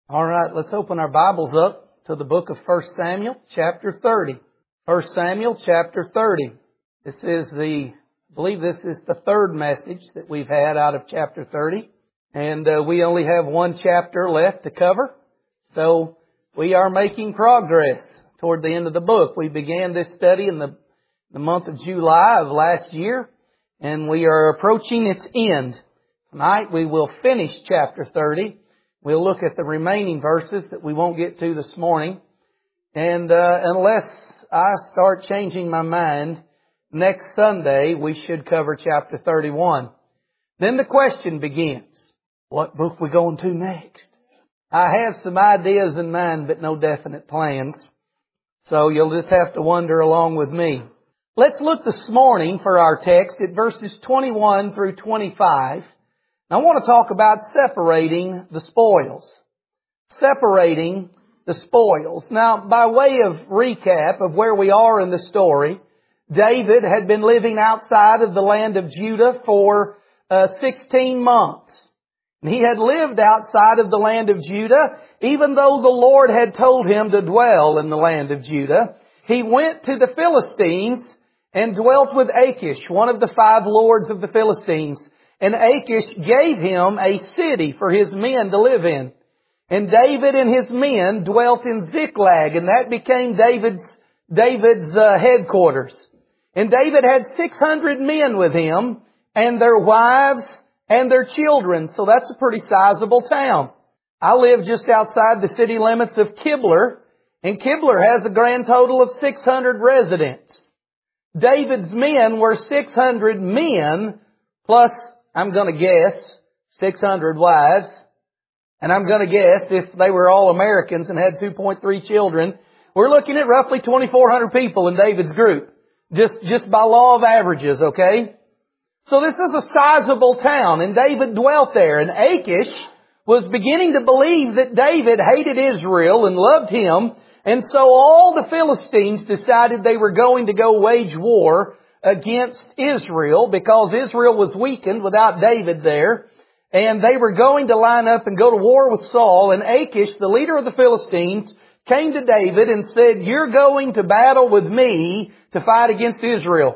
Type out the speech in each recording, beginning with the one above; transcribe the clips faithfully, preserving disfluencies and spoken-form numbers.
All right, let's open our Bibles up to the book of First Samuel, chapter thirty. First Samuel, chapter thirty. This is the, I believe this is the third message that we've had out of chapter thirty. And uh, we only have one chapter left to cover. So we are making progress toward the end of the book. We began this study in the, the month of July of last year, and we are approaching its end. Tonight we will finish chapter thirty. We'll look at the remaining verses that we won't get to this morning. And uh, unless I start changing my mind, next Sunday we should cover chapter thirty-one. Then the question begins, what book we going to next? I have some ideas in mind, but no definite plans. So you'll just have to wonder along with me. Let's look this morning for our text at verses twenty-one through twenty-five. I want to talk about separating the spoils. Separating the spoils. Now, by way of recap of where we are in the story, David had been living outside of the land of Judah for uh, sixteen months. He had lived outside of the land of Judah, even though the Lord had told him to dwell in the land of Judah. He went to the Philistines and dwelt with Achish, one of the five lords of the Philistines. And Achish gave him a city for his men to live in. And David and his men dwelt in Ziklag, and that became David's, David's uh, headquarters. And David had six hundred men with him, and their wives and their children. So that's a pretty sizable town. I live just outside the city limits of Kibler, and Kibler has a grand total of six hundred residents. David's men were six hundred men, plus I'm going to guess six hundred wives. And I'm going to guess if they were all Americans and had two point three children, we're looking at roughly twenty-four hundred people in David's group. Just, just by law of averages, okay? So this is a sizable town, and David dwelt there. And Achish was beginning to believe that David hated Israel and loved him. And so all the Philistines decided they were going to go wage war against Israel, because Israel was weakened without David there, and they were going to line up and go to war with Saul. And Achish, the leader of the Philistines, came to David and said, "You're going to battle with me to fight against Israel."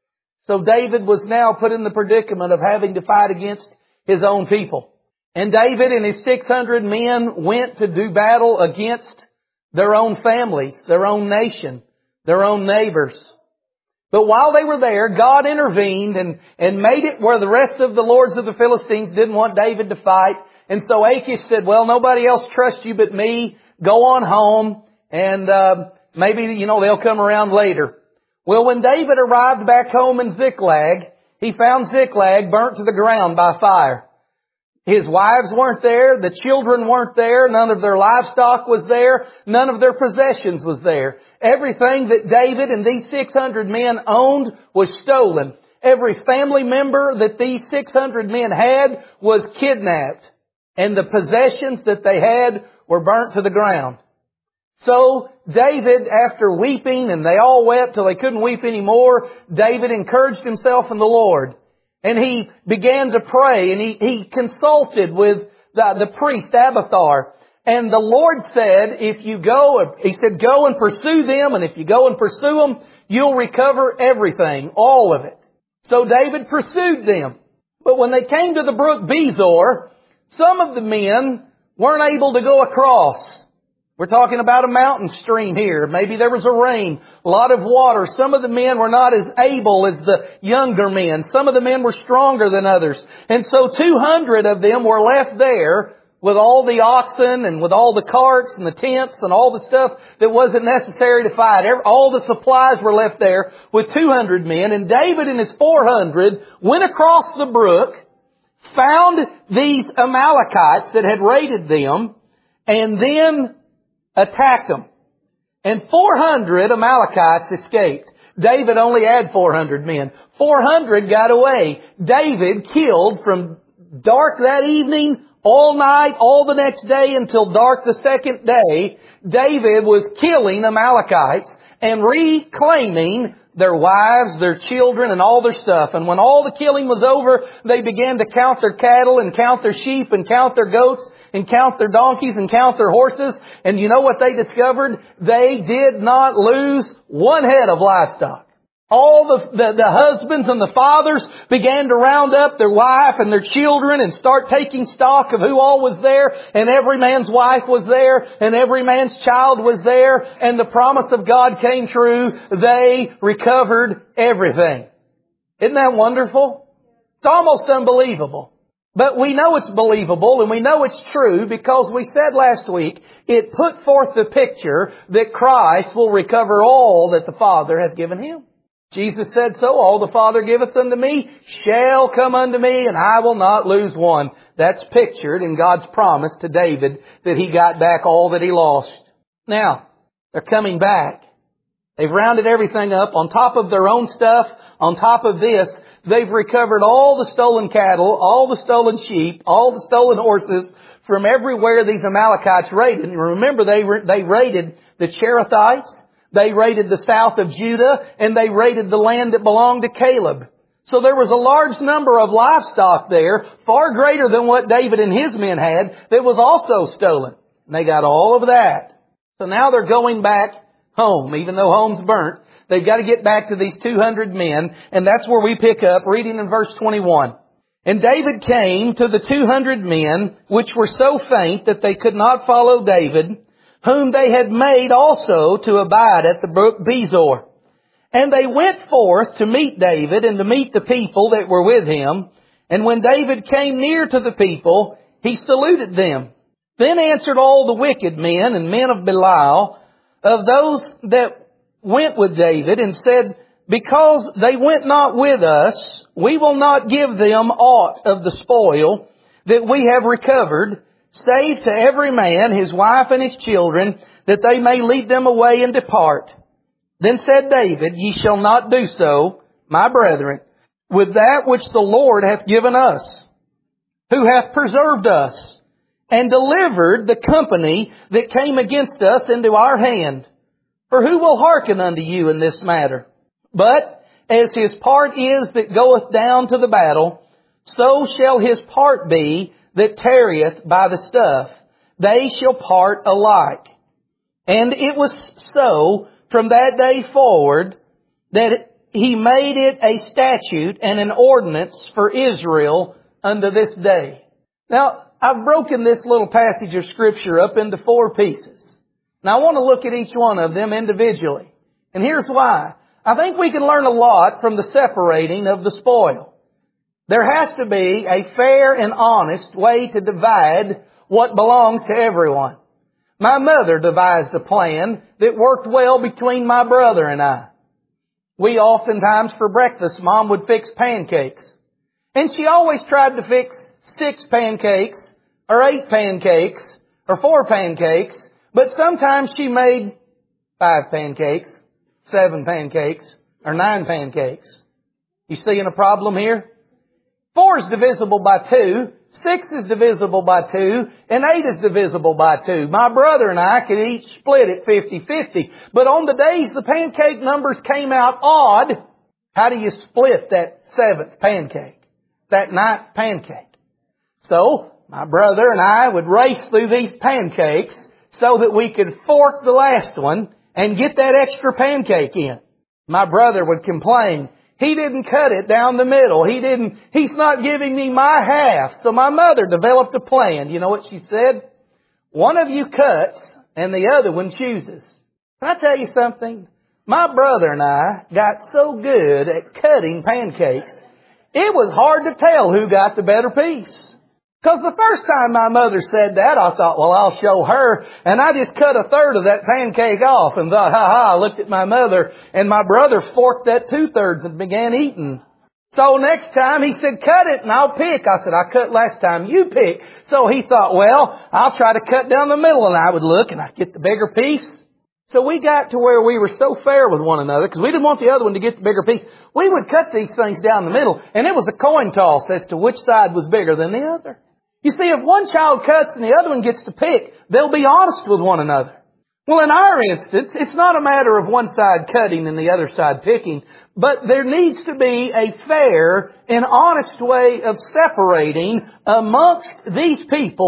So David was now put in the predicament of having to fight against his own people. And David and his six hundred men went to do battle against their own families, their own nation, their own neighbors. But while they were there, God intervened and, and made it where the rest of the lords of the Philistines didn't want David to fight. And so Achish said, well, nobody else trusts you but me. Go on home, and uh, maybe, you know, they'll come around later. Well, when David arrived back home in Ziklag, he found Ziklag burnt to the ground by fire. His wives weren't there. The children weren't there. None of their livestock was there. None of their possessions was there. Everything that David and these six hundred men owned was stolen. Every family member that these six hundred men had was kidnapped. And the possessions that they had were burnt to the ground. So David, after weeping, and they all wept till they couldn't weep anymore, David encouraged himself in the Lord. And he began to pray, and he, he consulted with the, the priest Abiathar. And the Lord said, if you go, he said, go and pursue them, and if you go and pursue them, you'll recover everything, all of it. So David pursued them. But when they came to the brook Bezor, some of the men weren't able to go across. We're talking about a mountain stream here. Maybe there was a rain, a lot of water. Some of the men were not as able as the younger men. Some of the men were stronger than others. And so two hundred of them were left there with all the oxen and with all the carts and the tents and all the stuff that wasn't necessary to fight. All the supplies were left there with two hundred men. And David and his four hundred went across the brook, found these Amalekites that had raided them, and then attacked them. And four hundred Amalekites escaped. David only had four hundred men. four hundred got away. David killed from dark that evening, all night, all the next day until dark the second day. David was killing Amalekites and reclaiming their wives, their children, and all their stuff. And when all the killing was over, they began to count their cattle and count their sheep and count their goats. and count their donkeys and count their horses. And you know what they discovered? They did not lose one head of livestock. All the, the, the husbands and the fathers began to round up their wife and their children and start taking stock of who all was there. And every man's wife was there and every man's child was there. And the promise of God came true. They recovered everything. Isn't that wonderful? It's almost unbelievable. But we know it's believable and we know it's true because we said last week it put forth the picture that Christ will recover all that the Father hath given Him. Jesus said so, all the Father giveth unto me shall come unto me, and I will not lose one. That's pictured in God's promise to David that he got back all that he lost. Now, they're coming back. They've rounded everything up on top of their own stuff. On top of this, they've recovered all the stolen cattle, all the stolen sheep, all the stolen horses from everywhere these Amalekites raided. And remember, they they raided the Cherethites. They raided the south of Judah, and they raided the land that belonged to Caleb. So there was a large number of livestock there, far greater than what David and his men had, that was also stolen. And they got all of that. So now they're going back home, even though home's burnt. They've got to get back to these two hundred men, and that's where we pick up, reading in verse twenty-one. And David came to the two hundred men, which were so faint that they could not follow David, whom they had made also to abide at the brook Bezor. And they went forth to meet David and to meet the people that were with him. And when David came near to the people, he saluted them. Then answered all the wicked men and men of Belial, of those that went with David, and said, because they went not with us, we will not give them aught of the spoil that we have recovered, save to every man his wife and his children, that they may lead them away and depart. Then said David, ye shall not do so, my brethren, with that which the Lord hath given us, who hath preserved us, and delivered the company that came against us into our hand. For who will hearken unto you in this matter? But as his part is that goeth down to the battle, so shall his part be that tarrieth by the stuff. They shall part alike. And it was so from that day forward that he made it a statute and an ordinance for Israel unto this day. Now, I've broken this little passage of Scripture up into four pieces. Now, I want to look at each one of them individually. And here's why. I think we can learn a lot from the separating of the spoil. There has to be a fair and honest way to divide what belongs to everyone. My mother devised a plan that worked well between my brother and I. We oftentimes for breakfast, Mom would fix pancakes. And she always tried to fix six pancakes, or eight pancakes, or four pancakes. But sometimes she made five pancakes, seven pancakes, or nine pancakes. You seeing a problem here? Four is divisible by two, six is divisible by two, and eight is divisible by two. My brother and I could each split it fifty-fifty. But on the days the pancake numbers came out odd, how do you split that seventh pancake? That ninth pancake? So, my brother and I would race through these pancakes so that we could fork the last one and get that extra pancake in. My brother would complain, he didn't cut it down the middle. He didn't, he's not giving me my half. So my mother developed a plan. You know what she said? One of you cuts and the other one chooses. Can I tell you something? My brother and I got so good at cutting pancakes, it was hard to tell who got the better piece. Because the first time my mother said that, I thought, well, I'll show her. And I just cut a third of that pancake off and thought, ha ha, I looked at my mother, and my brother forked that two-thirds and began eating. So next time he said, cut it and I'll pick. I said, I cut last time, you pick. So he thought, well, I'll try to cut down the middle. And I would look and I'd get the bigger piece. So we got to where we were so fair with one another, because we didn't want the other one to get the bigger piece. We would cut these things down the middle, and it was a coin toss as to which side was bigger than the other. You see, if one child cuts and the other one gets to pick, they'll be honest with one another. Well, in our instance, it's not a matter of one side cutting and the other side picking, but there needs to be a fair and honest way of separating amongst these people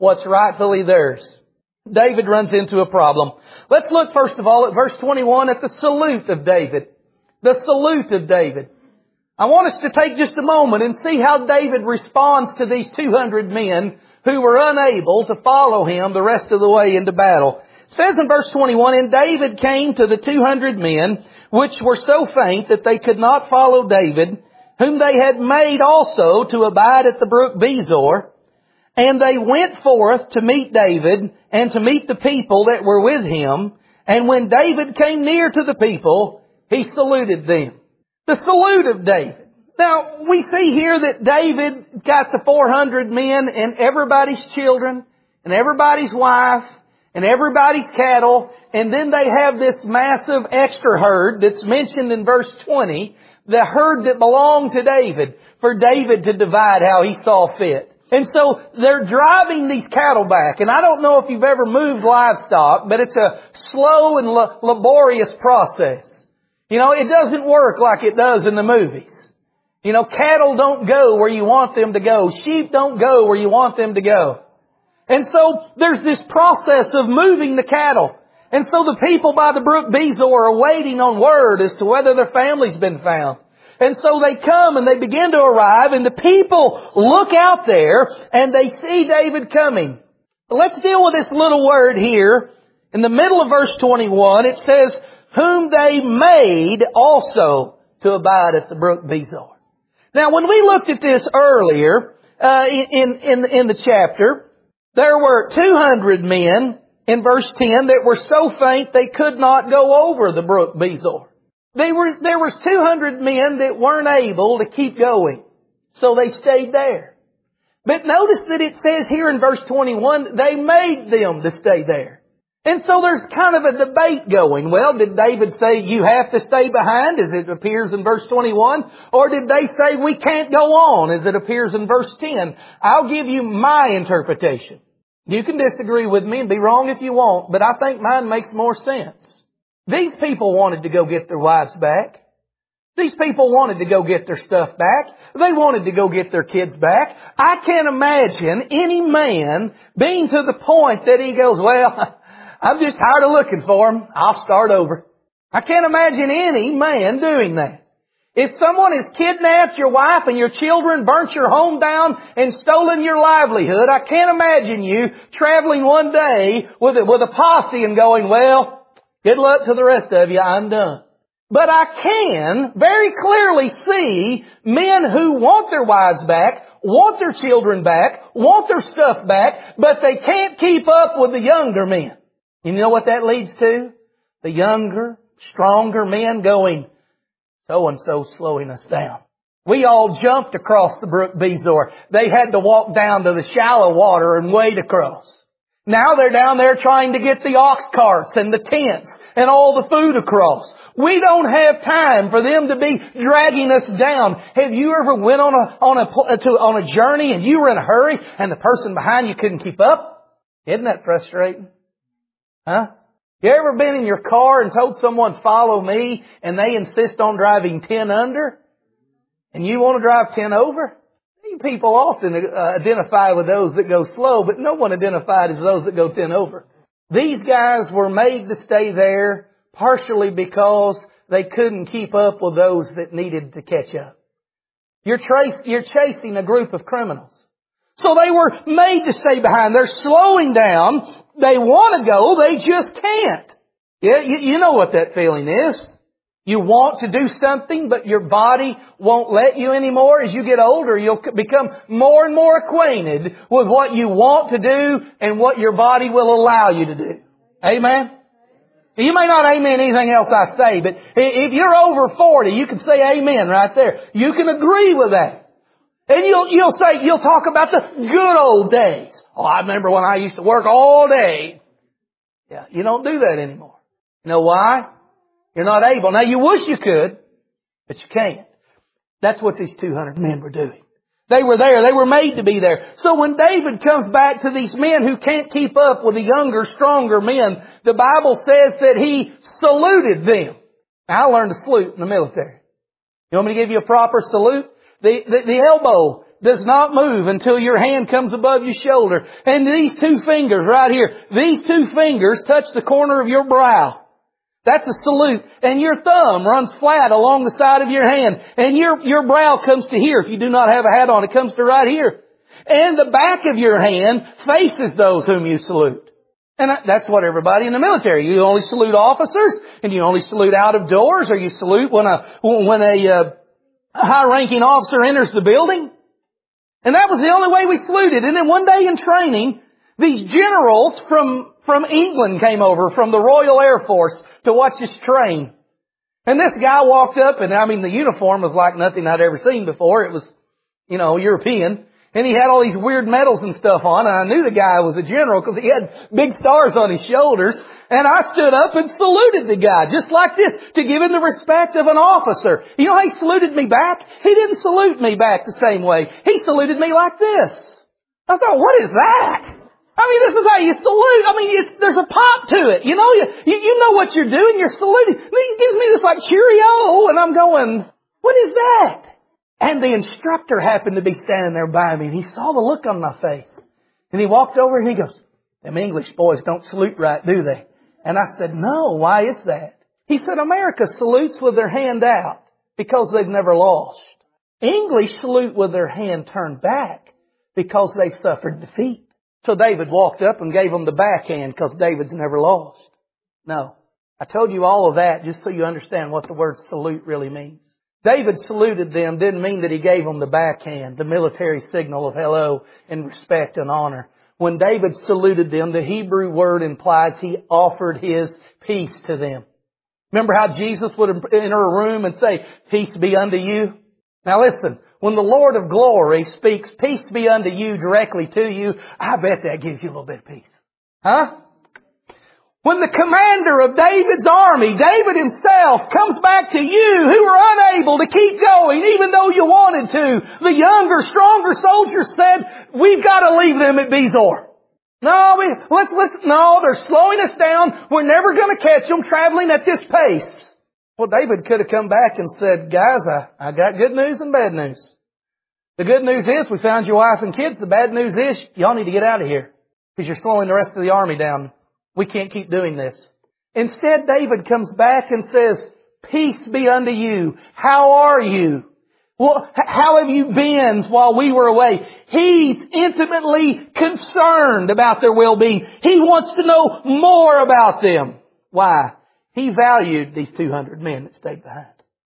what's rightfully theirs. David runs into a problem. Let's look first of all at verse twenty-one at the salute of David. The salute of David. I want us to take just a moment and see how David responds to these two hundred men who were unable to follow him the rest of the way into battle. It says in verse twenty-one, And David came to the two hundred men, which were so faint that they could not follow David, whom they had made also to abide at the brook Bezor. And they went forth to meet David and to meet the people that were with him. And when David came near to the people, he saluted them. The salute of David. Now, we see here that David got the four hundred men and everybody's children and everybody's wife and everybody's cattle. And then they have this massive extra herd that's mentioned in verse twenty, the herd that belonged to David, for David to divide how he saw fit. And so they're driving these cattle back. And I don't know if you've ever moved livestock, but it's a slow and la- laborious process. You know, it doesn't work like it does in the movies. You know, cattle don't go where you want them to go. Sheep don't go where you want them to go. And so there's this process of moving the cattle. And so the people by the brook Bezor are waiting on word as to whether their family's been found. And so they come and they begin to arrive, and the people look out there and they see David coming. Let's deal with this little word here. In the middle of verse twenty-one, it says, whom they made also to abide at the brook Bezor. Now, when we looked at this earlier uh, in, in, in the chapter, there were two hundred men in verse ten that were so faint they could not go over the brook Bezor. They were, there was two hundred men that weren't able to keep going. So they stayed there. But notice that it says here in verse twenty-one, they made them to stay there. And so there's kind of a debate going. Well, did David say you have to stay behind as it appears in verse twenty-one? Or did they say we can't go on as it appears in verse ten? I'll give you my interpretation. You can disagree with me and be wrong if you want, but I think mine makes more sense. These people wanted to go get their wives back. These people wanted to go get their stuff back. They wanted to go get their kids back. I can't imagine any man being to the point that he goes, well, I'm just tired of looking for them. I'll start over. I can't imagine any man doing that. If someone has kidnapped your wife and your children, burnt your home down, and stolen your livelihood, I can't imagine you traveling one day with a, with a posse and going, well, good luck to the rest of you, I'm done. But I can very clearly see men who want their wives back, want their children back, want their stuff back, but they can't keep up with the younger men. You know what that leads to? The younger, stronger men going, so-and-so slowing us down. We all jumped across the brook Bezor. They had to walk down to the shallow water and wade across. Now they're down there trying to get the ox carts and the tents and all the food across. We don't have time for them to be dragging us down. Have you ever went on a, on a, to, on a journey and you were in a hurry and the person behind you couldn't keep up? Isn't that frustrating? Huh? You ever been in your car and told someone, follow me, and they insist on driving ten under? And you want to drive ten over? People often uh, identify with those that go slow, but no one identified as those that go ten over. These guys were made to stay there partially because they couldn't keep up with those that needed to catch up. You're, trace, you're chasing a group of criminals. So they were made to stay behind. They're slowing down. They want to go. They just can't. Yeah, you, you know what that feeling is. You want to do something, but your body won't let you anymore. As you get older, you'll become more and more acquainted with what you want to do and what your body will allow you to do. Amen? You may not amen anything else I say, but if you're over forty, you can say amen right there. You can agree with that. And you'll, you'll say, you'll talk about the good old days. Oh, I remember when I used to work all day. Yeah, you don't do that anymore. You know why? You're not able. Now, you wish you could, but you can't. That's what these two hundred men were doing. They were there. They were made to be there. So when David comes back to these men who can't keep up with the younger, stronger men, the Bible says that he saluted them. Now, I learned to salute in the military. You want me to give you a proper salute? The, the, the elbow does not move until your hand comes above your shoulder. And these two fingers right here, these two fingers touch the corner of your brow. That's a salute. And your thumb runs flat along the side of your hand. And your, your brow comes to here. If you do not have a hat on, it comes to right here. And the back of your hand faces those whom you salute. And that's what everybody in the military. You only salute officers, and you only salute out of doors, or you salute when a, when a, uh, a high-ranking officer enters the building. And that was the only way we saluted. And then one day in training, these generals from, from England came over, from the Royal Air Force, to watch us train. And this guy walked up, and I mean, the uniform was like nothing I'd ever seen before. It was, you know, European. And he had all these weird medals and stuff on, and I knew the guy was a general because he had big stars on his shoulders. And I stood up and saluted the guy, just like this, to give him the respect of an officer. You know how he saluted me back? He didn't salute me back the same way. He saluted me like this. I thought, what is that? I mean, this is how you salute. I mean, it's, there's a pop to it. You know, you, you, you know what you're doing. You're saluting. And he gives me this like cheerio, and I'm going, what is that? And the instructor happened to be standing there by me, and he saw the look on my face. And he walked over and he goes, them English boys don't salute right, do they? And I said, no, why is that? He said, America salutes with their hand out because they've never lost. English salute with their hand turned back because they've suffered defeat. So David walked up and gave them the backhand because David's never lost. No. I told you all of that just so you understand what the word salute really means. David saluted them didn't mean that he gave them the backhand, the military signal of hello and respect and honor. When David saluted them, the Hebrew word implies he offered his peace to them. Remember how Jesus would enter a room and say, peace be unto you? Now listen, when the Lord of glory speaks, peace be unto you directly to you, I bet that gives you a little bit of peace. Huh? When the commander of David's army, David himself, comes back to you who were unable to keep going even though you wanted to, the younger, stronger soldiers said, we've got to leave them at Bezor. No, we, let's, let's, no, they're slowing us down. We're never going to catch them traveling at this pace. Well, David could have come back and said, guys, I, I got good news and bad news. The good news is we found your wife and kids. The bad news is y'all need to get out of here because you're slowing the rest of the army down. We can't keep doing this. Instead, David comes back and says, peace be unto you. How are you? Well, how have you been while we were away? He's intimately concerned about their well-being. He wants to know more about them. Why? He valued these two hundred men that stayed behind.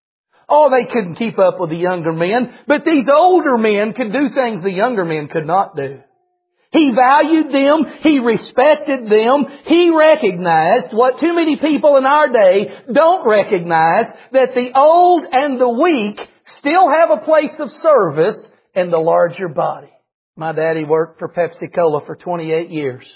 Oh, they couldn't keep up with the younger men, but these older men could do things the younger men could not do. He valued them. He respected them. He recognized what too many people in our day don't recognize, that the old and the weak still have a place of service in the larger body. My daddy worked for Pepsi-Cola for twenty-eight years.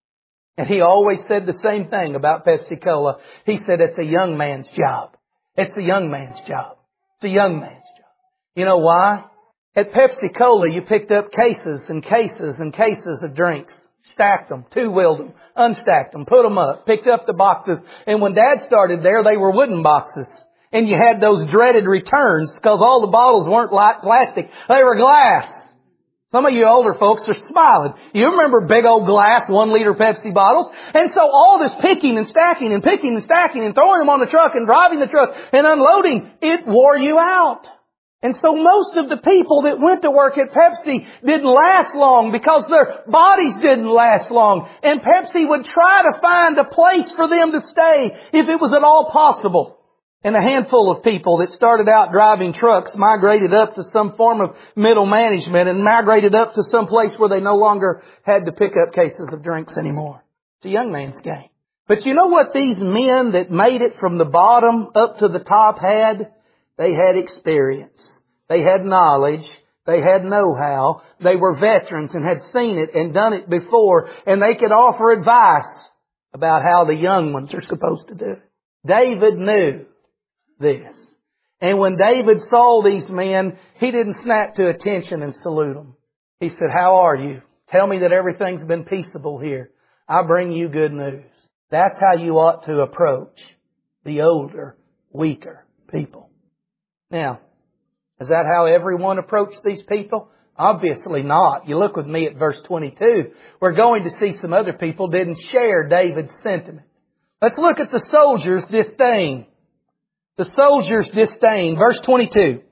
And he always said the same thing about Pepsi-Cola. He said, it's a young man's job. It's a young man's job. It's a young man's job. You know why? At Pepsi-Cola, you picked up cases and cases and cases of drinks. Stacked them, two-wheeled them, unstacked them, put them up, picked up the boxes. And when Dad started there, they were wooden boxes. And you had those dreaded returns because all the bottles weren't like plastic. They were glass. Some of you older folks are smiling. You remember big old glass one-liter Pepsi bottles? And so all this picking and stacking and picking and stacking and throwing them on the truck and driving the truck and unloading, it wore you out. And so most of the people that went to work at Pepsi didn't last long because their bodies didn't last long. And Pepsi would try to find a place for them to stay if it was at all possible. And a handful of people that started out driving trucks migrated up to some form of middle management and migrated up to some place where they no longer had to pick up cases of drinks anymore. It's a young man's game. But you know what these men that made it from the bottom up to the top had? They had experience. They had knowledge. They had know-how. They were veterans and had seen it and done it before. And they could offer advice about how the young ones are supposed to do it. David knew this. And when David saw these men, he didn't snap to attention and salute them. He said, how are you? Tell me that everything's been peaceable here. I bring you good news. That's how you ought to approach the older, weaker people. Now, is that how everyone approached these people? Obviously not. You look with me at verse twenty-two. We're going to see some other people didn't share David's sentiment. Let's look at the soldiers' disdain. The soldiers' disdain. Verse twenty-two.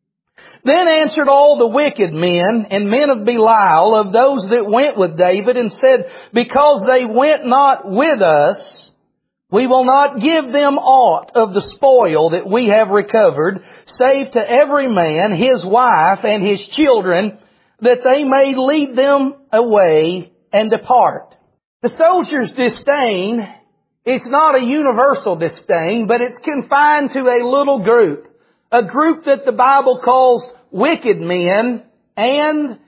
Then answered all the wicked men and men of Belial of those that went with David and said, because they went not with us, we will not give them aught of the spoil that we have recovered, save to every man his wife and his children, that they may lead them away and depart. The soldiers' disdain is not a universal disdain, but it's confined to a little group. A group that the Bible calls wicked men and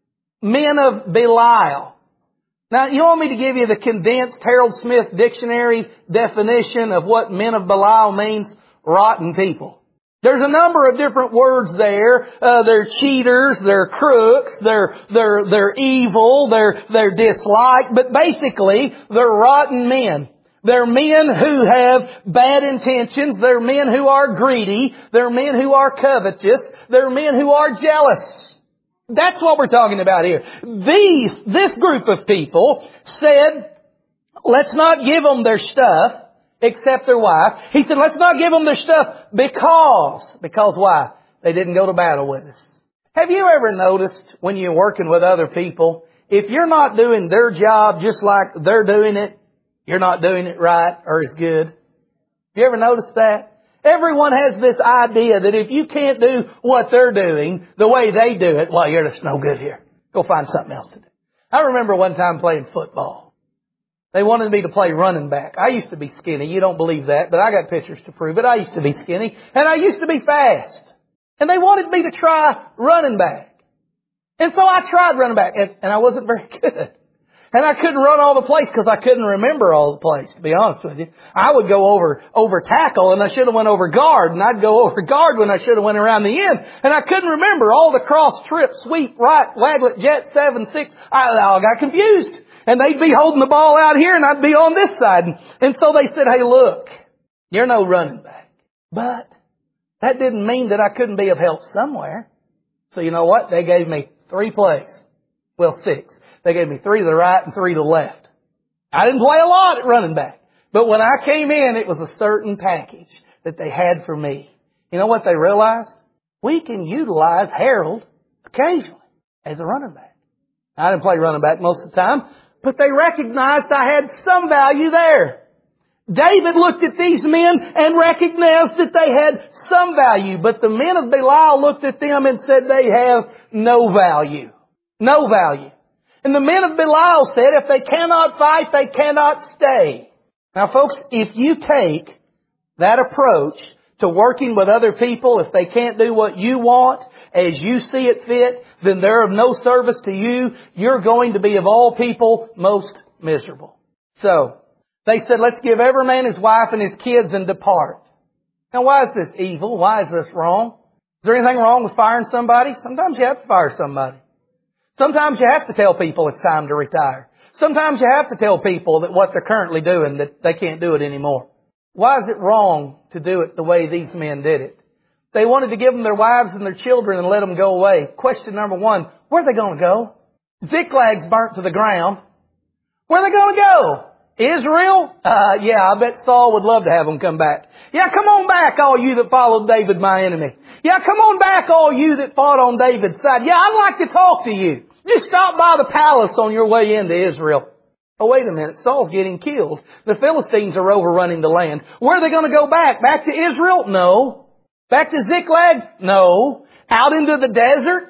men of Belial. Now, you want me to give you the condensed Harold Smith Dictionary definition of what men of Belial means? Rotten people. There's a number of different words there. Uh, they're cheaters, they're crooks, they're, they're, they're evil, they're, they're disliked, but basically, they're rotten men. They're men who have bad intentions. They're men who are greedy. They're men who are covetous. They're men who are jealous. That's what we're talking about here. These, this group of people said, let's not give them their stuff except their wife. He said, let's not give them their stuff because, because why? They didn't go to battle with us. Have you ever noticed when you're working with other people, if you're not doing their job just like they're doing it, you're not doing it right or as good? Have you ever noticed that? Everyone has this idea that if you can't do what they're doing the way they do it, well, you're just no good here. Go find something else to do. I remember one time playing football. They wanted me to play running back. I used to be skinny. You don't believe that, but I got pictures to prove it. I used to be skinny, and I used to be fast. And they wanted me to try running back. And so I tried running back, and, and I wasn't very good. And I couldn't run all the plays because I couldn't remember all the plays, to be honest with you. I would go over, over tackle and I should have went over guard, and I'd go over guard when I should have went around the end. And I couldn't remember all the cross, trip, sweep, right, waglet, jet, seven, six. I, I got confused. And they'd be holding the ball out here and I'd be on this side. And, and so they said, hey, look, you're no running back. But that didn't mean that I couldn't be of help somewhere. So you know what? They gave me three plays. Well, six. They gave me three to the right and three to the left. I didn't play a lot at running back. But when I came in, it was a certain package that they had for me. You know what they realized? We can utilize Harold occasionally as a running back. I didn't play running back most of the time, but they recognized I had some value there. David looked at these men and recognized that they had some value, but the men of Belial looked at them and said they have no value. No value. And the men of Belial said, if they cannot fight, they cannot stay. Now folks, if you take that approach to working with other people, if they can't do what you want, as you see it fit, then they're of no service to you. You're going to be, of all people, most miserable. So, they said, let's give every man his wife and his kids and depart. Now why is this evil? Why is this wrong? Is there anything wrong with firing somebody? Sometimes you have to fire somebody. Sometimes you have to tell people it's time to retire. Sometimes you have to tell people that what they're currently doing, that they can't do it anymore. Why is it wrong to do it the way these men did it? They wanted to give them their wives and their children and let them go away. Question number one, where are they going to go? Ziklad's burnt to the ground. Where are they going to go? Israel? Uh, yeah, I bet Saul would love to have them come back. Yeah, come on back, all you that followed David, my enemy. Yeah, come on back, all you that fought on David's side. Yeah, I'd like to talk to you. Just stop by the palace on your way into Israel. Oh, wait a minute. Saul's getting killed. The Philistines are overrunning the land. Where are they going to go back? Back to Israel? No. Back to Ziklag? No. Out into the desert?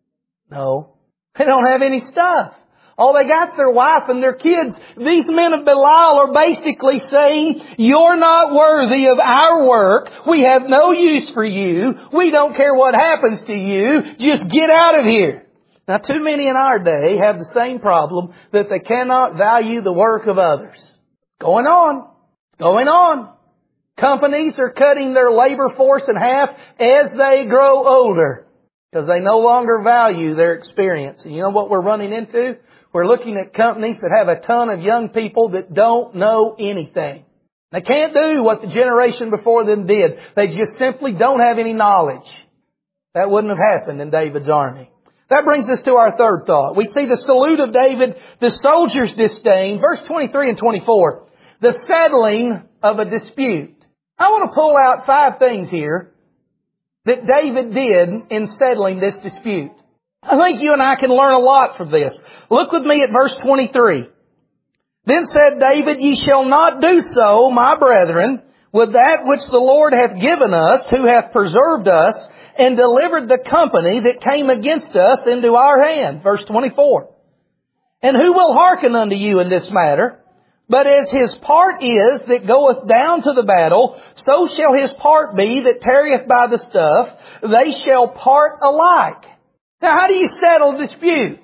No. They don't have any stuff. All they got's their wife and their kids. These men of Belial are basically saying, you're not worthy of our work. We have no use for you. We don't care what happens to you. Just get out of here. Now, too many in our day have the same problem, that they cannot value the work of others. It's going on. It's going on. Companies are cutting their labor force in half as they grow older because they no longer value their experience. And you know what we're running into? We're looking at companies that have a ton of young people that don't know anything. They can't do what the generation before them did. They just simply don't have any knowledge. That wouldn't have happened in David's army. That brings us to our third thought. We see the salute of David, the soldier's disdain. Verse twenty-three and twenty-four. The settling of a dispute. I want to pull out five things here that David did in settling this dispute. I think you and I can learn a lot from this. Look with me at verse twenty-three. Then said David, Ye shall not do so, my brethren, with that which the Lord hath given us, who hath preserved us, and delivered the company that came against us into our hand. Verse twenty-four. And who will hearken unto you in this matter? But as his part is that goeth down to the battle, so shall his part be that tarrieth by the stuff. They shall part alike. Now, how do you settle dispute?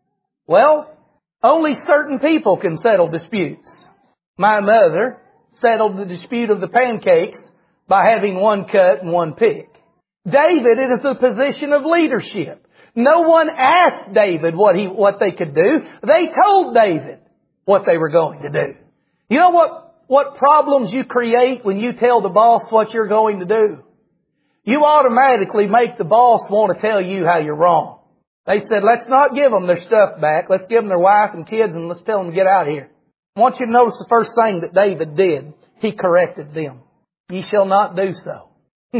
Well, only certain people can settle disputes. My mother settled the dispute of the pancakes by having one cut and one pick. David, it is a position of leadership. No one asked David what he, what they could do. They told David what they were going to do. You know what, what problems you create when you tell the boss what you're going to do? You automatically make the boss want to tell you how you're wrong. They said, let's not give them their stuff back. Let's give them their wife and kids and let's tell them to get out of here. I want you to notice the first thing that David did. He corrected them. Ye shall not do so.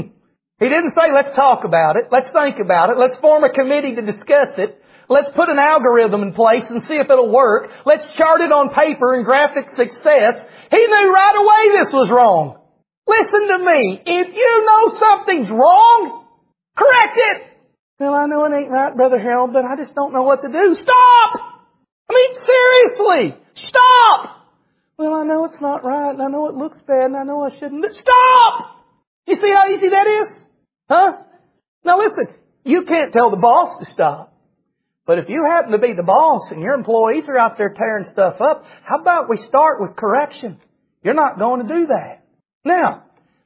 He didn't say, let's talk about it. Let's think about it. Let's form a committee to discuss it. Let's put an algorithm in place and see if it'll work. Let's chart it on paper and graphic success. He knew right away this was wrong. Listen to me. If you know something's wrong, correct it. Well, I know it ain't right, Brother Harold, but I just don't know what to do. Stop! I mean, seriously, stop! Well, I know it's not right, and I know it looks bad, and I know I shouldn't. Stop! You see how easy that is? Huh? Now listen, you can't tell the boss to stop. But if you happen to be the boss and your employees are out there tearing stuff up, how about we start with correction? You're not going to do that. Now,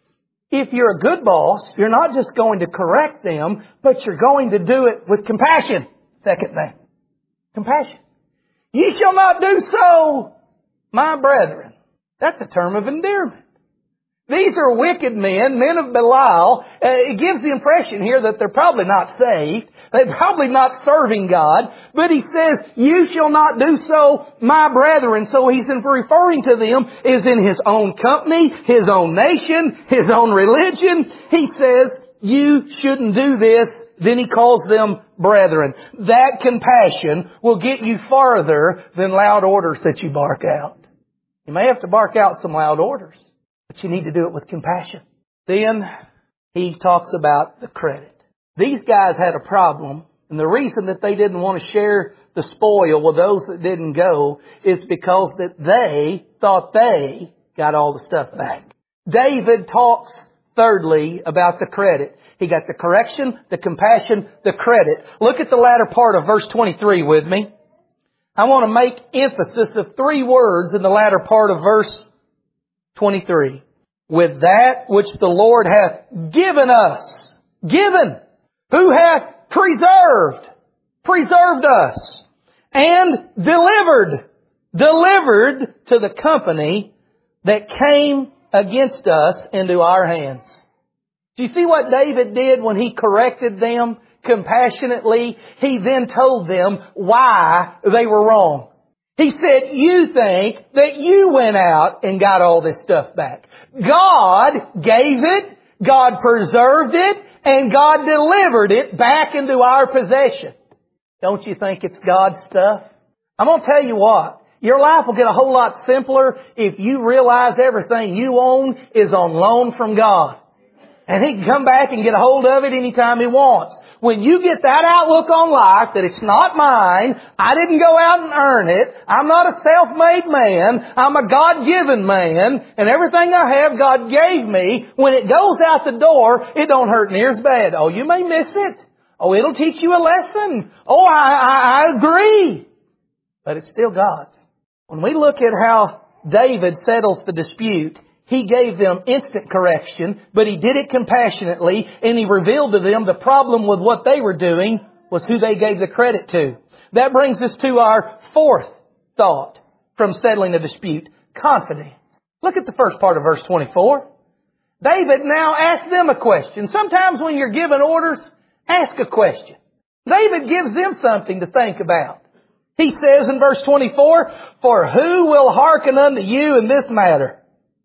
if you're a good boss, you're not just going to correct them, but you're going to do it with compassion. Second thing. Compassion. Ye shall not do so, my brethren. That's a term of endearment. These are wicked men, men of Belial. Uh, it gives the impression here that they're probably not saved. They're probably not serving God. But he says, you shall not do so, my brethren. So he's referring to them is in his own company, his own nation, his own religion. He says, you shouldn't do this. Then he calls them brethren. That compassion will get you farther than loud orders that you bark out. You may have to bark out some loud orders, but you need to do it with compassion. Then he talks about the credit. These guys had a problem, and the reason that they didn't want to share the spoil with those that didn't go is because that they thought they got all the stuff back. David talks, thirdly, about the credit. He got the correction, the compassion, the credit. Look at the latter part of verse twenty-three with me. I want to make emphasis of three words in the latter part of verse twenty-three. With that which the Lord hath given us. Given. Who hath preserved. Preserved us. And delivered. Delivered to the company that came against us into our hands. Do you see what David did when he corrected them compassionately? He then told them why they were wrong. He said, you think that you went out and got all this stuff back. God gave it, God preserved it, and God delivered it back into our possession. Don't you think it's God's stuff? I'm going to tell you what. Your life will get a whole lot simpler if you realize everything you own is on loan from God. And He can come back and get a hold of it anytime He wants. When you get that outlook on life, that it's not mine, I didn't go out and earn it, I'm not a self-made man, I'm a God-given man, and everything I have God gave me, when it goes out the door, it don't hurt near as bad. Oh, you may miss it. Oh, it'll teach you a lesson. Oh, I, I, I agree. But it's still God's. When we look at how David settles the dispute, he gave them instant correction, but he did it compassionately, and he revealed to them the problem with what they were doing was who they gave the credit to. That brings us to our fourth thought from settling a dispute, confidence. Look at the first part of verse twenty-four. David now asked them a question. Sometimes when you're given orders, ask a question. David gives them something to think about. He says in verse twenty-four, "For who will hearken unto you in this matter?"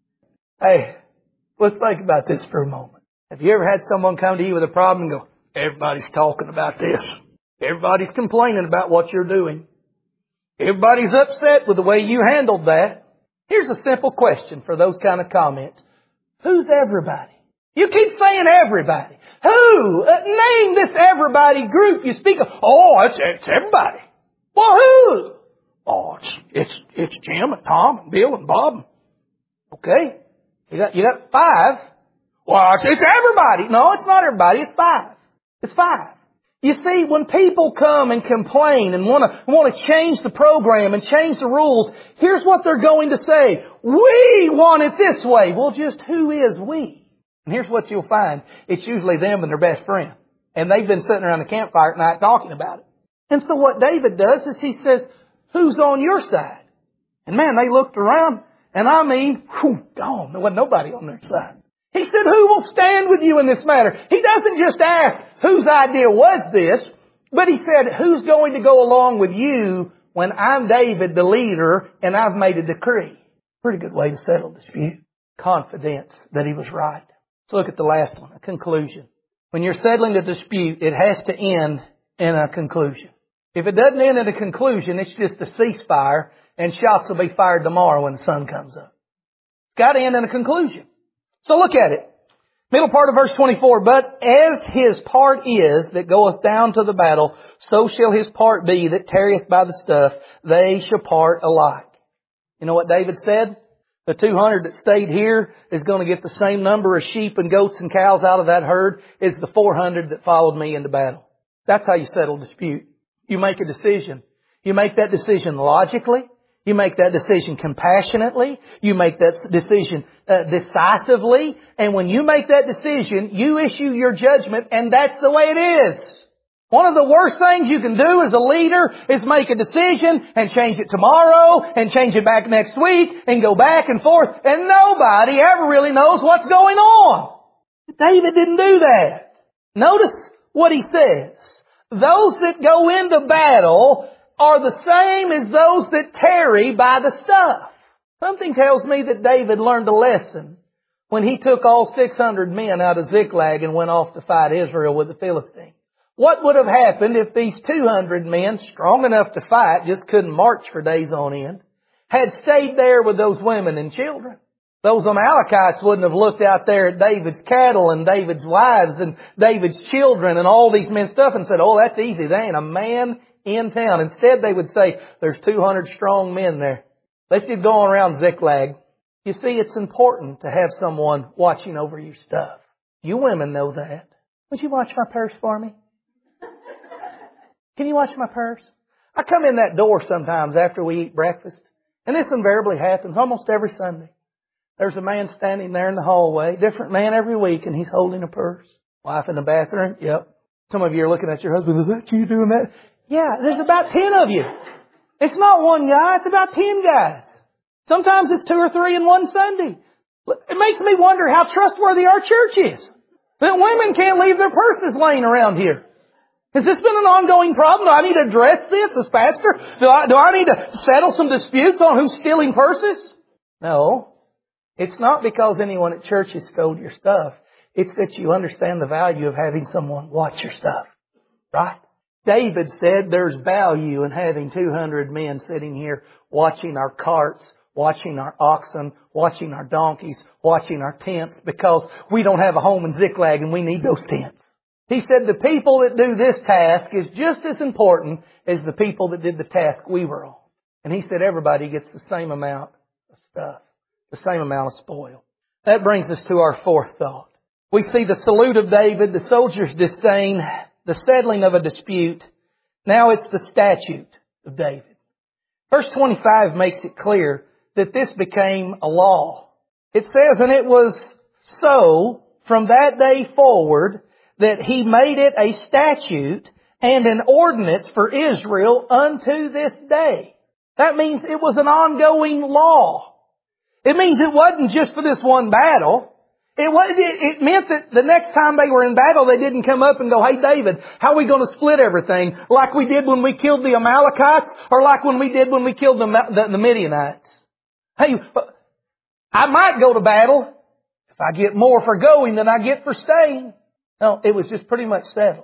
Hey, let's think about this for a moment. Have you ever had someone come to you with a problem and go, "Everybody's talking about this. Everybody's complaining about what you're doing. Everybody's upset with the way you handled that"? Here's a simple question for those kind of comments. Who's everybody? You keep saying everybody. Who? Uh, name this everybody group you speak of. Oh, it's, it's everybody. Well, who? Oh, it's, it's, it's Jim and Tom and Bill and Bob. Okay. You got, you got five. Well, it's, it's everybody. No, it's not everybody. It's five. It's five. You see, when people come and complain and want to want to change the program and change the rules, here's what they're going to say. We want it this way. Well, just who is we? And here's what you'll find. It's usually them and their best friend. And they've been sitting around the campfire at night talking about it. And so what David does is he says, who's on your side? And man, they looked around, and I mean, whew, gone. There wasn't nobody on their side. He said, who will stand with you in this matter? He doesn't just ask, whose idea was this? But he said, who's going to go along with you when I'm David, the leader, and I've made a decree? Pretty good way to settle a dispute. Confidence that he was right. Let's look at the last one, a conclusion. When you're settling a dispute, it has to end in a conclusion. If it doesn't end in a conclusion, it's just a ceasefire, and shots will be fired tomorrow when the sun comes up. It's got to end in a conclusion. So look at it. Middle part of verse twenty-four. But as his part is that goeth down to the battle, so shall his part be that tarrieth by the stuff. They shall part alike. You know what David said? The two hundred that stayed here is going to get the same number of sheep and goats and cows out of that herd as the four hundred that followed me into battle. That's how you settle a dispute. You make a decision. You make that decision logically. You make that decision compassionately. You make that decision uh, decisively. And when you make that decision, you issue your judgment, and that's the way it is. One of the worst things you can do as a leader is make a decision and change it tomorrow and change it back next week and go back and forth, and nobody ever really knows what's going on. David didn't do that. Notice what he says. Those that go into battle are the same as those that tarry by the stuff. Something tells me that David learned a lesson when he took all six hundred men out of Ziklag and went off to fight Israel with the Philistines. What would have happened if these two hundred men, strong enough to fight, just couldn't march for days on end, had stayed there with those women and children? Those Amalekites wouldn't have looked out there at David's cattle and David's wives and David's children and all these men's stuff and said, oh, that's easy. There ain't a man in town. Instead, they would say, there's two hundred strong men there. Let's just go around Ziklag. You see, it's important to have someone watching over your stuff. You women know that. Would you watch my purse for me? Can you watch my purse? I come in that door sometimes after we eat breakfast, and this invariably happens almost every Sunday. There's a man standing there in the hallway, different man every week, and he's holding a purse. Wife in the bathroom? Yep. Some of you are looking at your husband. Is that you doing that? Yeah, there's about ten of you. It's not one guy, it's about ten guys. Sometimes it's two or three in one Sunday. It makes me wonder how trustworthy our church is. That women can't leave their purses laying around here. Has this been an ongoing problem? Do I need to address this as pastor? Do I, do I need to settle some disputes on who's stealing purses? No. It's not because anyone at church has stole your stuff. It's that you understand the value of having someone watch your stuff. Right? David said there's value in having two hundred men sitting here watching our carts, watching our oxen, watching our donkeys, watching our tents, because we don't have a home in Ziklag and we need those tents. He said the people that do this task is just as important as the people that did the task we were on. And he said everybody gets the same amount of stuff, the same amount of spoil. That brings us to our fourth thought. We see the salute of David, the soldier's disdain, the settling of a dispute. Now it's the statute of David. Verse twenty-five makes it clear that this became a law. It says, and it was so from that day forward that he made it a statute and an ordinance for Israel unto this day. That means it was an ongoing law. It means it wasn't just for this one battle. It, was, it, it meant that the next time they were in battle, they didn't come up and go, hey David, how are we going to split everything? Like we did when we killed the Amalekites, or like when we did when we killed the, the, the Midianites. Hey, I might go to battle if I get more for going than I get for staying. No, it was just pretty much settled.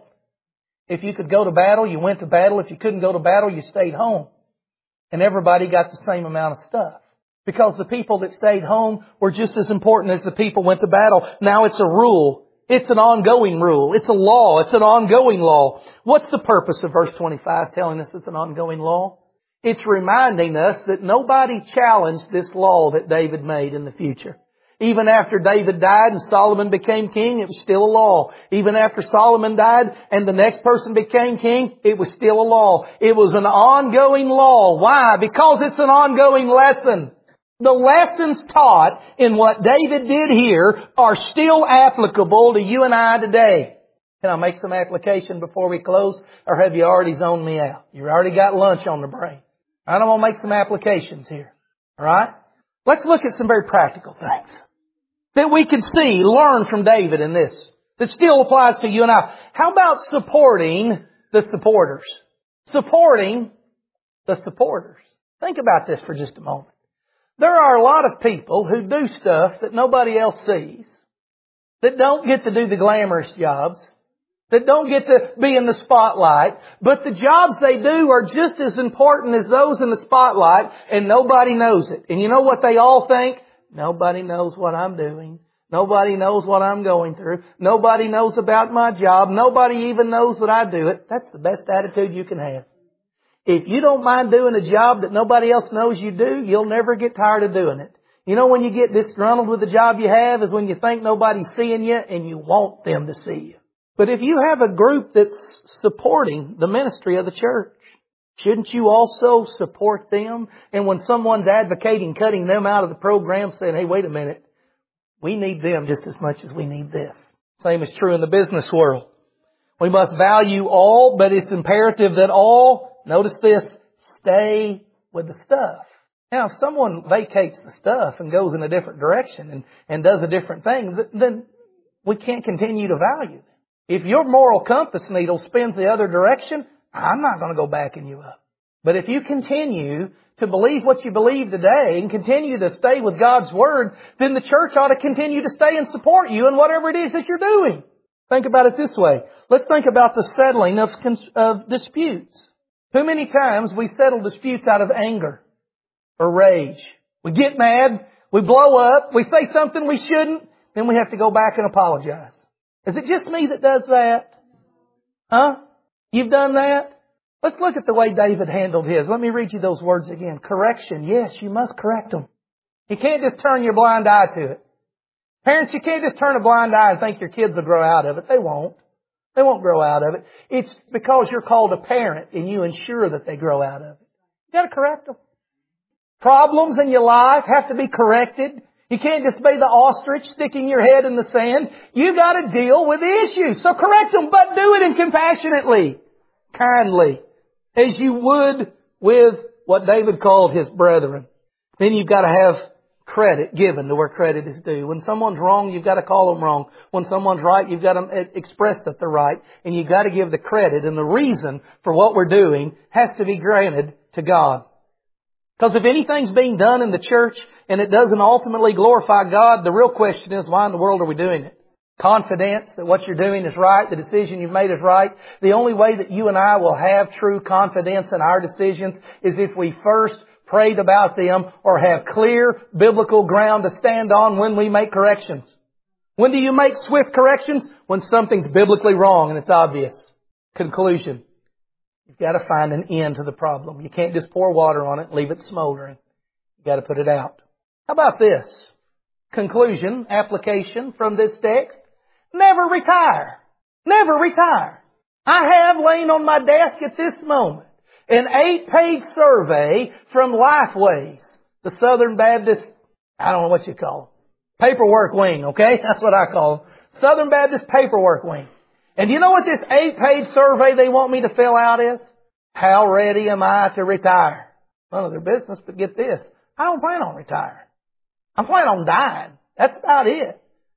If you could go to battle, you went to battle. If you couldn't go to battle, you stayed home. And everybody got the same amount of stuff. Because the people that stayed home were just as important as the people went to battle. Now it's a rule. It's an ongoing rule. It's a law. It's an ongoing law. What's the purpose of verse twenty-five telling us it's an ongoing law? It's reminding us that nobody challenged this law that David made in the future. Even after David died and Solomon became king, it was still a law. Even after Solomon died and the next person became king, it was still a law. It was an ongoing law. Why? Because it's an ongoing lesson. The lessons taught in what David did here are still applicable to you and I today. Can I make some application before we close? Or have you already zoned me out? You already got lunch on the brain. I don't want to make some applications here. Alright? Let's look at some very practical things that we can see, learn from David in this. That still applies to you and I. How about supporting the supporters? Supporting the supporters. Think about this for just a moment. There are a lot of people who do stuff that nobody else sees, that don't get to do the glamorous jobs, that don't get to be in the spotlight, but the jobs they do are just as important as those in the spotlight, and nobody knows it. And you know what they all think? Nobody knows what I'm doing. Nobody knows what I'm going through. Nobody knows about my job. Nobody even knows that I do it. That's the best attitude you can have. If you don't mind doing a job that nobody else knows you do, you'll never get tired of doing it. You know when you get disgruntled with the job you have is when you think nobody's seeing you and you want them to see you. But if you have a group that's supporting the ministry of the church, shouldn't you also support them? And when someone's advocating cutting them out of the program, saying, hey, wait a minute, we need them just as much as we need this. Same is true in the business world. We must value all, but it's imperative that all, notice this, stay with the stuff. Now, if someone vacates the stuff and goes in a different direction and, and does a different thing, then we can't continue to value them. If your moral compass needle spins the other direction, I'm not going to go backing you up. But if you continue to believe what you believe today and continue to stay with God's Word, then the church ought to continue to stay and support you in whatever it is that you're doing. Think about it this way. Let's think about the settling of, of disputes. Too many times we settle disputes out of anger or rage. We get mad, we blow up, we say something we shouldn't, then we have to go back and apologize. Is it just me that does that? Huh? You've done that? Let's look at the way David handled his. Let me read you those words again. Correction. Yes, you must correct them. You can't just turn your blind eye to it. Parents, you can't just turn a blind eye and think your kids will grow out of it. They won't. They won't grow out of it. It's because you're called a parent and you ensure that they grow out of it. You got to correct them. Problems in your life have to be corrected. You can't just be the ostrich sticking your head in the sand. You got to deal with the issue. So correct them, but do it in compassionately, kindly, as you would with what David called his brethren. Then you've got to have credit given to where credit is due. When someone's wrong, you've got to call them wrong. When someone's right, you've got to express that they're right. And you've got to give the credit. And the reason for what we're doing has to be granted to God. Because if anything's being done in the church and it doesn't ultimately glorify God, the real question is, why in the world are we doing it? Confidence that what you're doing is right, the decision you've made is right. The only way that you and I will have true confidence in our decisions is if we first prayed about them or have clear biblical ground to stand on when we make corrections. When do you make swift corrections? When something's biblically wrong and it's obvious. Conclusion. You've got to find an end to the problem. You can't just pour water on it and leave it smoldering. You've got to put it out. How about this? Conclusion, application from this text. Never retire. Never retire. I have laying on my desk at this moment an eight-page survey from Lifeways, the Southern Baptist, I don't know what you call them, paperwork wing, okay? That's what I call them. Southern Baptist paperwork wing. And you know what this eight-page survey they want me to fill out is? How ready am I to retire? None of their business, but get this. I don't plan on retiring. I'm planning on dying. That's about it.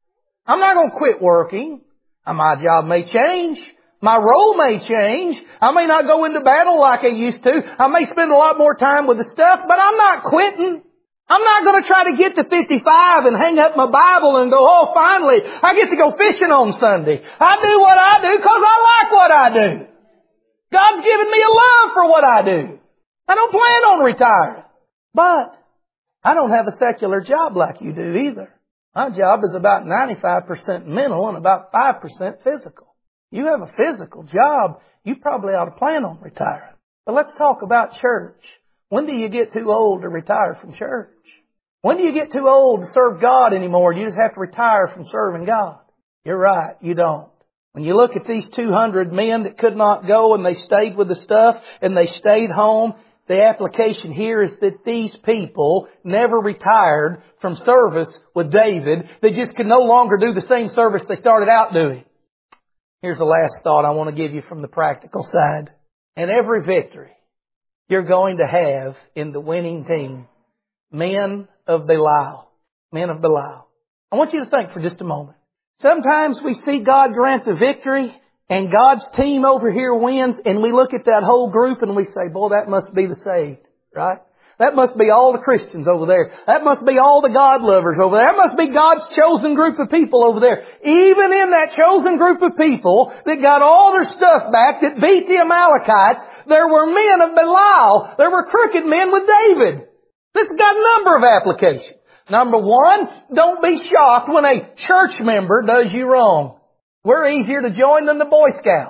I'm not going to quit working. My job may change. My role may change. I may not go into battle like I used to. I may spend a lot more time with the stuff, but I'm not quitting. I'm not going to try to get to fifty-five and hang up my Bible and go, oh, finally, I get to go fishing on Sunday. I do what I do because I like what I do. God's given me a love for what I do. I don't plan on retiring. But I don't have a secular job like you do either. My job is about ninety-five percent mental and about five percent physical. You have a physical job, you probably ought to plan on retiring. But let's talk about church. When do you get too old to retire from church? When do you get too old to serve God anymore? You just have to retire from serving God. You're right, you don't. When you look at these two hundred men that could not go and they stayed with the stuff and they stayed home, the application here is that these people never retired from service with David. They just could no longer do the same service they started out doing. Here's the last thought I want to give you from the practical side. In every victory you're going to have in the winning team, men of Belial. Men of Belial. I want you to think for just a moment. Sometimes we see God grant the victory and God's team over here wins, and we look at that whole group and we say, boy, that must be the saved, right? That must be all the Christians over there. That must be all the God lovers over there. That must be God's chosen group of people over there. Even in that chosen group of people that got all their stuff back, that beat the Amalekites, there were men of Belial. There were crooked men with David. This has got a number of applications. Number one, don't be shocked when a church member does you wrong. We're easier to join than the Boy Scouts.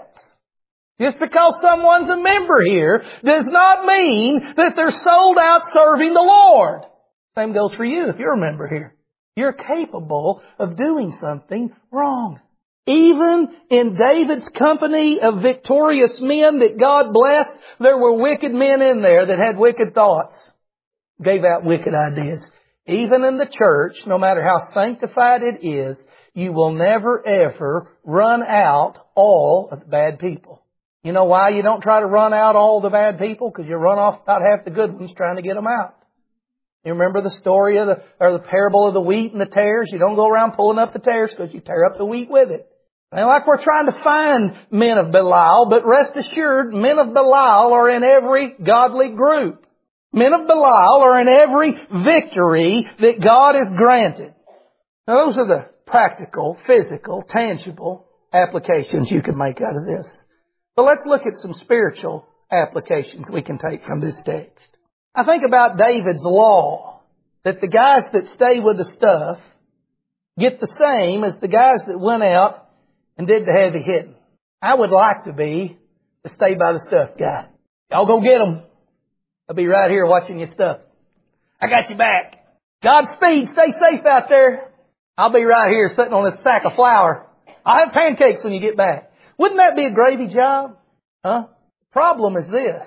Just because someone's a member here does not mean that they're sold out serving the Lord. Same goes for you if you're a member here. You're capable of doing something wrong. Even in David's company of victorious men that God blessed, there were wicked men in there that had wicked thoughts, gave out wicked ideas. Even in the church, no matter how sanctified it is, you will never ever run out all of the bad people. You know why you don't try to run out all the bad people? Because you run off about half the good ones trying to get them out. You remember the story of the, or the parable of the wheat and the tares? You don't go around pulling up the tares because you tear up the wheat with it. And like we're trying to find men of Belial, but rest assured, men of Belial are in every godly group. Men of Belial are in every victory that God has granted. Now those are the practical, physical, tangible applications you can make out of this. But let's look at some spiritual applications we can take from this text. I think about David's law, that the guys that stay with the stuff get the same as the guys that went out and did the heavy hitting. I would like to be the stay by the stuff guy. Y'all go get them. I'll be right here watching your stuff. I got you back. Godspeed. Stay safe out there. I'll be right here sitting on this sack of flour. I'll have pancakes when you get back. Wouldn't that be a gravy job? Huh? The problem is this.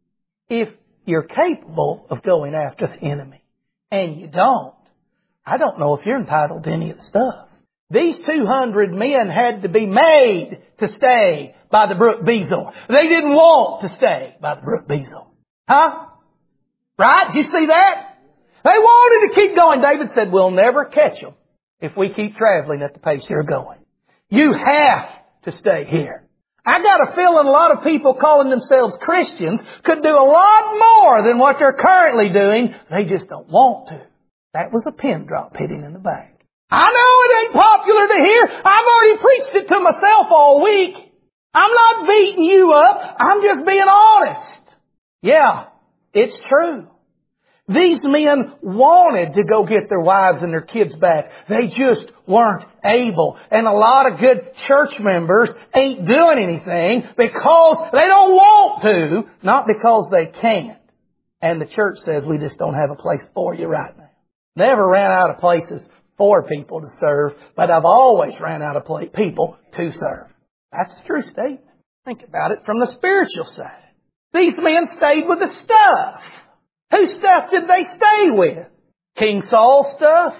If you're capable of going after the enemy and you don't, I don't know if you're entitled to any of the stuff. These two hundred men had to be made to stay by the brook Bezor. They didn't want to stay by the brook Bezor. Huh? Right? Did you see that? They wanted to keep going. David said, we'll never catch them if we keep traveling at the pace you're going. You have to stay here. I got a feeling a lot of people calling themselves Christians could do a lot more than what they're currently doing. They just don't want to. That was a pin drop hitting in the back. I know it ain't popular to hear. I've already preached it to myself all week. I'm not beating you up. I'm just being honest. Yeah, it's true. These men wanted to go get their wives and their kids back. They just weren't able. And a lot of good church members ain't doing anything because they don't want to, not because they can't. And the church says, we just don't have a place for you right now. Never ran out of places for people to serve, but I've always ran out of people to serve. That's a true statement. Think about it from the spiritual side. These men stayed with the stuff. Whose stuff did they stay with? King Saul's stuff?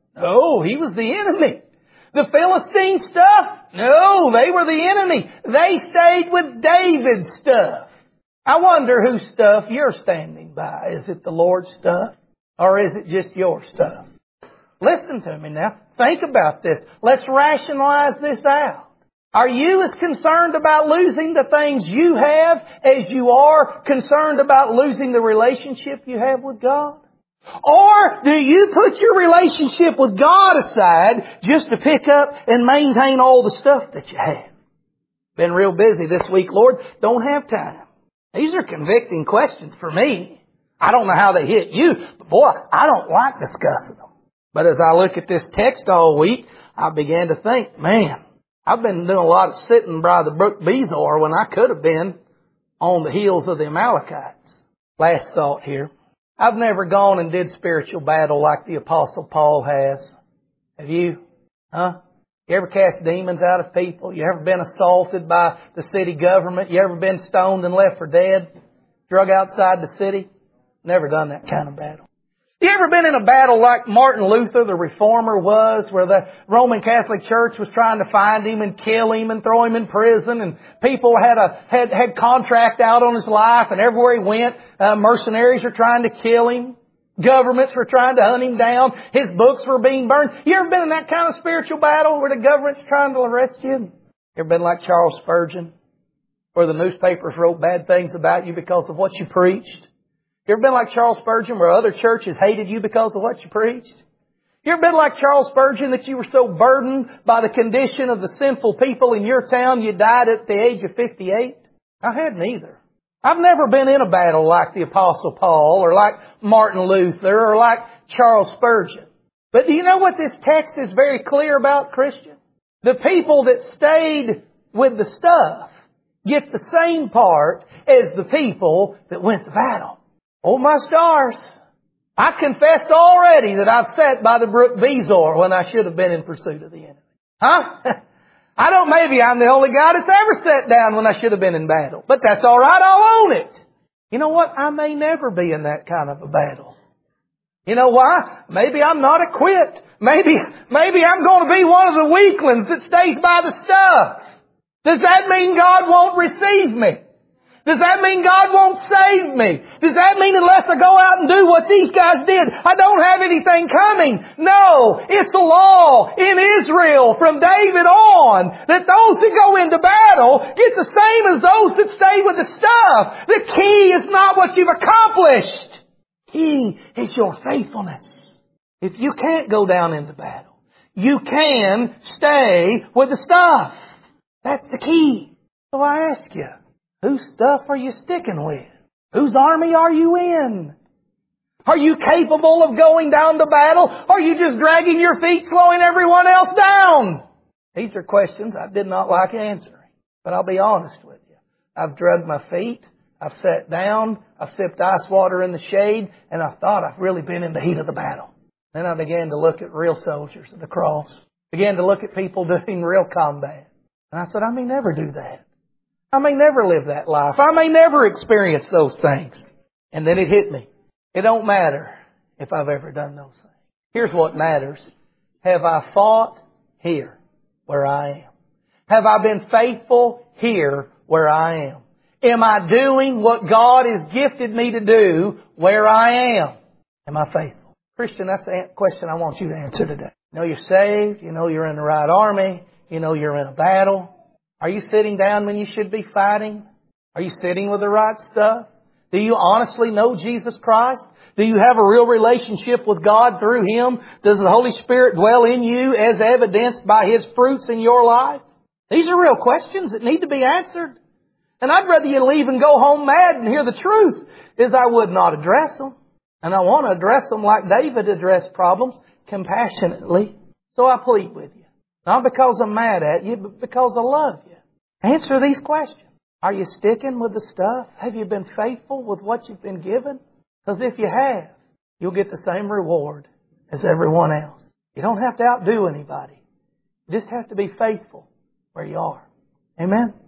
No, he was the enemy. The Philistine stuff? No, they were the enemy. They stayed with David's stuff. I wonder whose stuff you're standing by. Is it the Lord's stuff? Or is it just your stuff? Listen to me now. Think about this. Let's rationalize this out. Are you as concerned about losing the things you have as you are concerned about losing the relationship you have with God? Or do you put your relationship with God aside just to pick up and maintain all the stuff that you have? Been real busy this week, Lord. Don't have time. These are convicting questions for me. I don't know how they hit you, but boy, I don't like discussing them. But as I look at this text all week, I began to think, man, I've been doing a lot of sitting by the brook Bezor when I could have been on the heels of the Amalekites. Last thought here. I've never gone and did spiritual battle like the Apostle Paul has. Have you? Huh? You ever cast demons out of people? You ever been assaulted by the city government? You ever been stoned and left for dead? Drug outside the city? Never done that kind of battle. You ever been in a battle like Martin Luther, the reformer, was, where the Roman Catholic Church was trying to find him and kill him and throw him in prison, and people had a had had contract out on his life, and everywhere he went, uh, mercenaries were trying to kill him. Governments were trying to hunt him down. His books were being burned. You ever been in that kind of spiritual battle where the government's trying to arrest you? You ever been like Charles Spurgeon, where the newspapers wrote bad things about you because of what you preached? You ever been like Charles Spurgeon, where other churches hated you because of what you preached? You ever been like Charles Spurgeon, that you were so burdened by the condition of the sinful people in your town you died at the age of fifty-eight? I hadn't either. I've never been in a battle like the Apostle Paul or like Martin Luther or like Charles Spurgeon. But do you know what this text is very clear about, Christian? The people that stayed with the stuff get the same part as the people that went to battle. Oh, my stars. I confessed already that I've sat by the brook Bezor when I should have been in pursuit of the enemy. Huh? I don't, maybe I'm the only guy that's ever sat down when I should have been in battle. But that's all right, I'll own it. You know what? I may never be in that kind of a battle. You know why? Maybe I'm not equipped. Maybe, maybe I'm going to be one of the weaklings that stays by the stuff. Does that mean God won't receive me? Does that mean God won't save me? Does that mean unless I go out and do what these guys did, I don't have anything coming? No, it's the law in Israel from David on that those that go into battle get the same as those that stay with the stuff. The key is not what you've accomplished. Key is your faithfulness. If you can't go down into battle, you can stay with the stuff. That's the key. So I ask you, whose stuff are you sticking with? Whose army are you in? Are you capable of going down to battle? Or are you just dragging your feet, slowing everyone else down? These are questions I did not like answering. But I'll be honest with you. I've dragged my feet. I've sat down. I've sipped ice water in the shade. And I thought I've really been in the heat of the battle. Then I began to look at real soldiers of the cross. Began to look at people doing real combat. And I said, I may never do that. I may never live that life. I may never experience those things. And then it hit me. It don't matter if I've ever done those things. Here's what matters. Have I fought here where I am? Have I been faithful here where I am? Am I doing what God has gifted me to do where I am? Am I faithful? Christian, that's the question I want you to answer today. You know you're saved. You know you're in the right army. You know you're in a battle. Are you sitting down when you should be fighting? Are you sitting with the right stuff? Do you honestly know Jesus Christ? Do you have a real relationship with God through Him? Does the Holy Spirit dwell in you as evidenced by His fruits in your life? These are real questions that need to be answered. And I'd rather you leave and go home mad and hear the truth as I would not address them. And I want to address them like David addressed problems, compassionately. So I plead with you. Not because I'm mad at you, but because I love you. Answer these questions. Are you sticking with the stuff? Have you been faithful with what you've been given? Because if you have, you'll get the same reward as everyone else. You don't have to outdo anybody. You just have to be faithful where you are. Amen?